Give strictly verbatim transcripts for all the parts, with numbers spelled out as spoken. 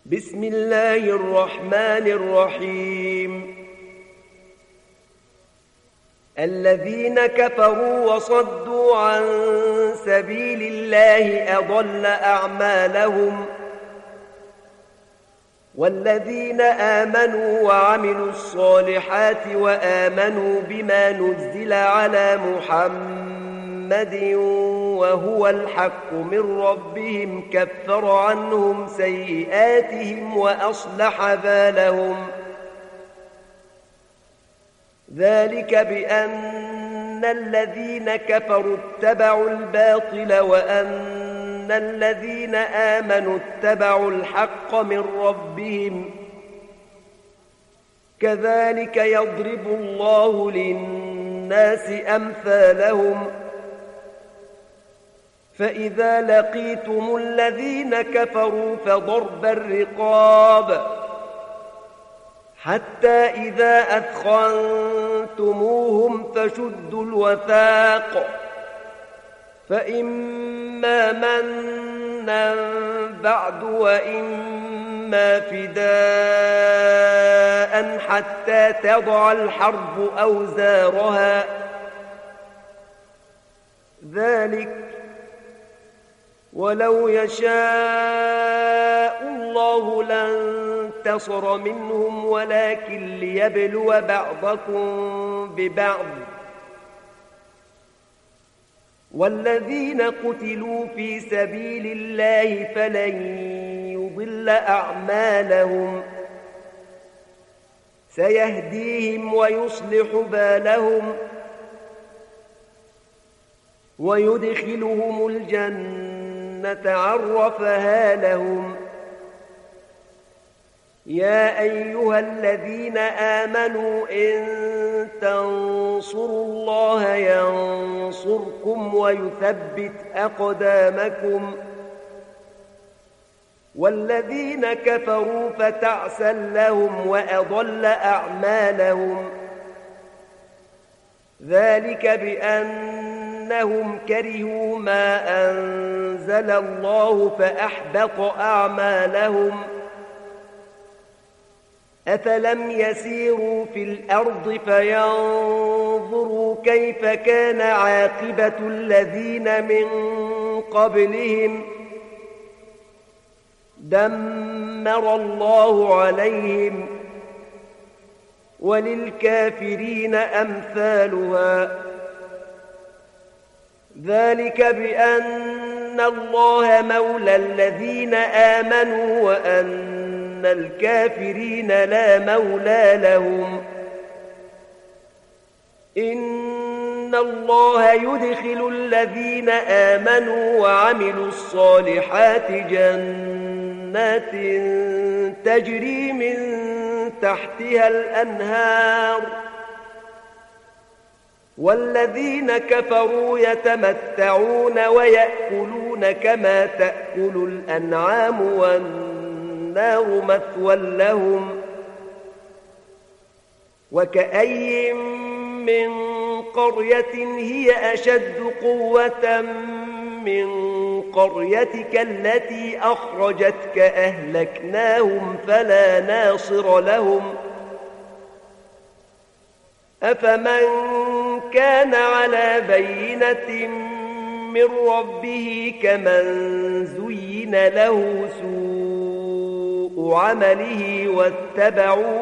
بسم الله الرحمن الرحيم. الذين كفروا وصدوا عن سبيل الله أضل أعمالهم، والذين آمنوا وعملوا الصالحات وآمنوا بما نزل على محمد وهو الحق من ربهم كفر عنهم سيئاتهم وأصلح بالهم. ذلك بأن الذين كفروا اتبعوا الباطل وأن الذين آمنوا اتبعوا الحق من ربهم. كذلك يضرب الله للناس أمثالهم. فإذا لقيتم الذين كفروا فضرب الرقاب حتى إذا أثخنتموهم فشدوا الوثاق، فإما منا بعد وإما فداء حتى تضع الحرب أوزارها. ذلك ولو يشاء الله لانتصر منهم ولكن ليبلو بعضكم ببعض. والذين قتلوا في سبيل الله فلن يضل أعمالهم، سيهديهم ويصلح بالهم ويدخلهم الجنة عرفها لهم. يا أيها الذين آمنوا إن تنصروا الله ينصركم ويثبت أقدامكم. والذين كفروا فتعسا لهم وأضل أعمالهم. ذلك بأنهم كرهوا ما أنزل الله فأحبط أعمالهم. أفلم يسيروا في الأرض فينظروا كيف كان عاقبة الذين من قبلهم. دمر الله عليهم وللكافرين أمثالها. ذلك بأن الله مولى الذين آمنوا وأن الكافرين لا مولى لهم. إن الله يدخل الذين آمنوا وعملوا الصالحات جنات تجري من تحتها الأنهار، والذين كفروا يتمتعون ويأكلون كما تأكل الأنعام والنار مثوى لهم. وكأي من قرية هي أشد قوة من قريتك التي أخرجتك أهلكناهم فلا ناصر لهم. أفمن كان على بينة من ربه كمن زين له سوء عمله واتبعوا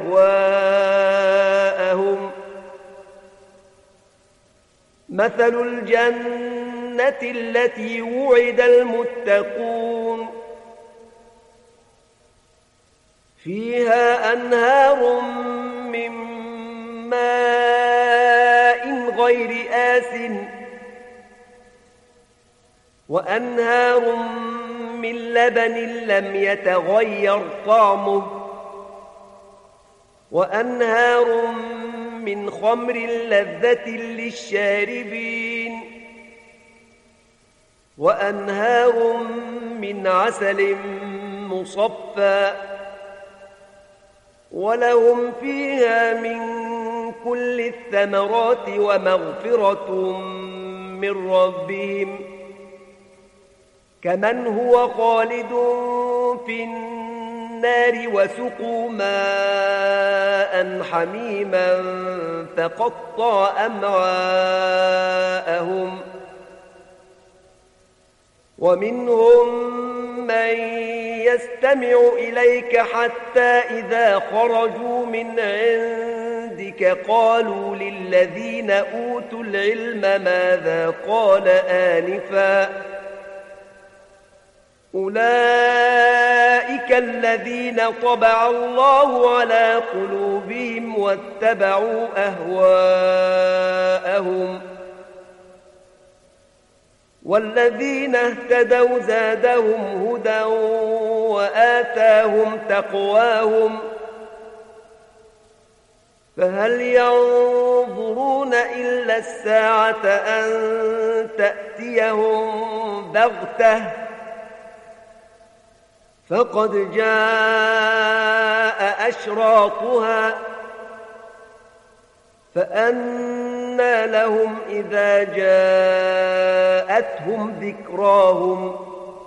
أهواءهم. مثل الجنة التي وعد المتقون فيها أنهار من ماء غير آسٍ وأنهار من لبن لم يتغير طعمه وأنهار من خمر لذة للشاربين وأنهار من عسل مصفى ولهم فيها من كل الثمرات ومغفرة من ربهم كمن هو خالد في النار النار وسقوا ماء حميما فقطع أمعاءهم ومنهم من يستمع إليك حتى إذا خرجوا من عندك قالوا للذين أوتوا العلم ماذا قال آنفا أولئك الذين طبع الله على قلوبهم واتبعوا أهواءهم والذين اهتدوا زادهم هدى وآتاهم تقواهم فهل ينظرون إلا الساعة أن تأتيهم بغتة فقد جاء أشراطها فأنى لهم إذا جاءتهم ذكراهم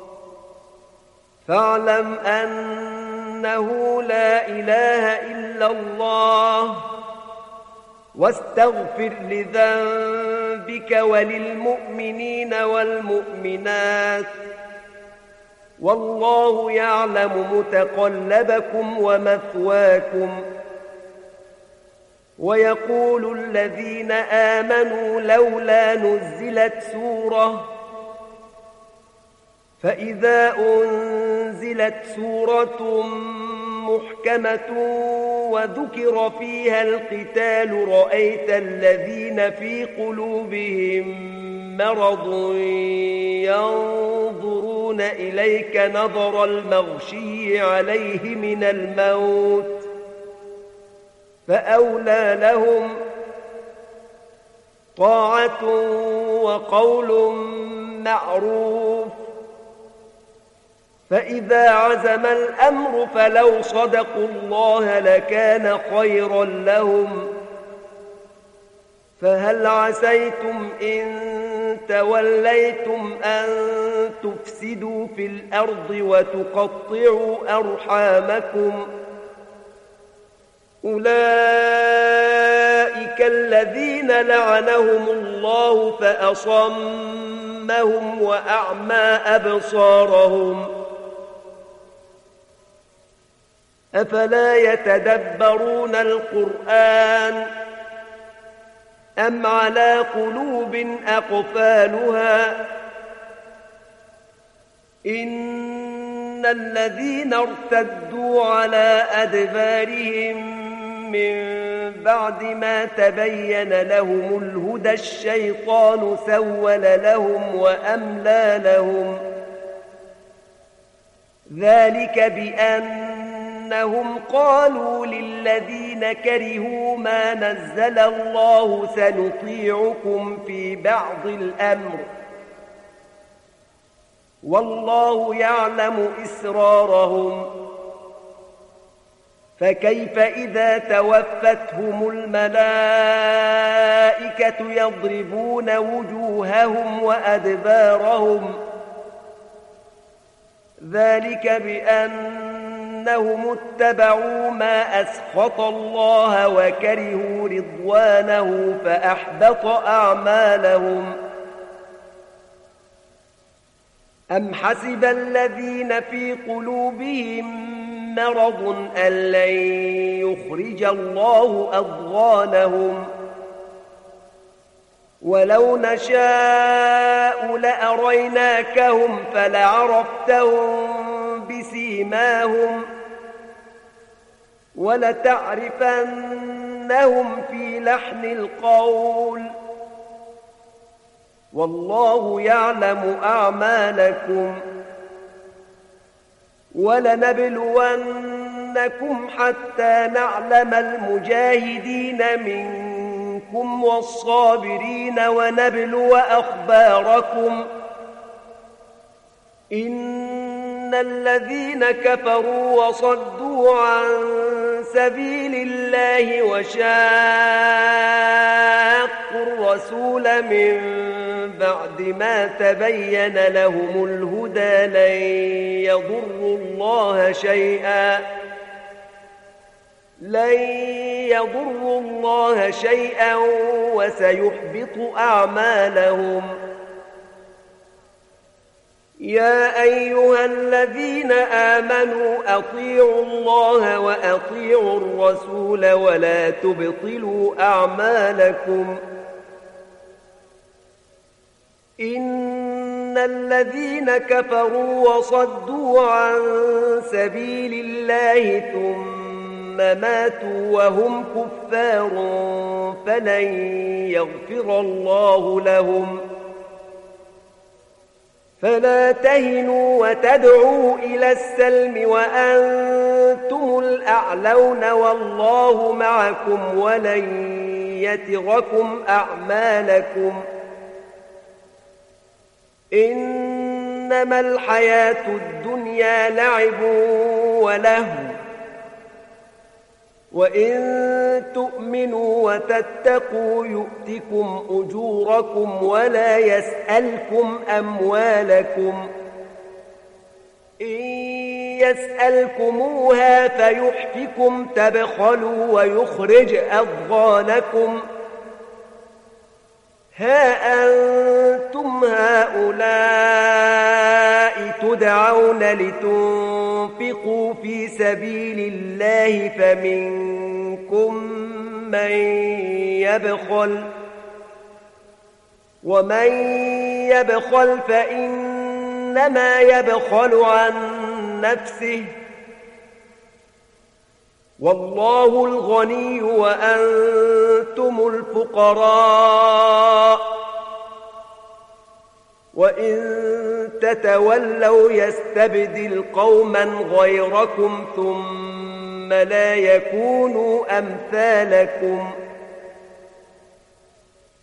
فاعلم أنه لا إله إلا الله واستغفر لذنبك وللمؤمنين والمؤمنات والله يعلم متقلبكم ومثواكم ويقول الذين آمنوا لولا نزلت سورة فإذا أنزلت سورة محكمة وذكر فيها القتال رأيت الذين في قلوبهم مرض ينظرون إليك نظر المغشي عليه من الموت فأولى لهم طاعة وقول معروف فإذا عزم الأمر فلو صدقوا الله لكان خيرا لهم فهل عسيتم إن توليتم أن تفسدوا في الأرض وتقطعوا أرحامكم أولئك الذين لعنهم الله فأصمهم وأعمى أبصارهم أفلا يتدبرون القرآن أم على قلوب أقفالها إن الذين ارتدوا على أدبارهم من بعد ما تبين لهم الهدى الشيطان سول لهم وأملى لهم ذلك بأنهم قالوا للذين كرهوا ما نزل الله سنطيعكم في بعض الأمر والله يعلم إسرارهم فكيف إذا توفتهم الملائكة يضربون وجوههم وأدبارهم ذلك بأنهم اتبعوا ما أسخط الله وكرهوا رضوانه فأحبط أعمالهم أم حسب الذين في قلوبهم مرض أن لن يخرج الله أضغانهم ولو نشاء لأريناكهم فلعرفتهم بسيماهم ولتعرفنهم في لحن القول والله يعلم أعمالكم ولنبلونكم حتى نعلم المجاهدين منكم والصابرين ونبلو أخباركم إن الذين كفروا وصدوا عن سبيل الله وشاقوا الرسول من بعد ما تبين لهم الهدى لن يضروا الله شيئا لن يضروا الله شيئا وسيحبط أعمالهم. يا أيها الذين آمنوا أطيعوا الله وأطيعوا الرسول ولا تبطلوا أعمالكم. إن الذين كفروا وصدوا عن سبيل الله ثم ماتوا وهم كفار فلن يغفر الله لهم. فلا تهنوا وتدعوا إلى السلم وأنتم الأعلون والله معكم ولن يتركم أعمالكم. إنما الحياة الدنيا لعب ولهو وإن تؤمنوا وتتقوا يؤتكم أجوركم ولا يسألكم أموالكم. إن يسألكموها فيحفكم تبخلوا ويخرج أضغانكم. ها أنتم هؤلاء تدعون لتنفقوا في سبيل الله فمنكم من يبخل ومن يبخل فإنما يبخل عن نفسه والله الغني وأنتم الفقراء وإن تتولوا يستبدل قوما غيركم ثم لا يكونوا أمثالكم.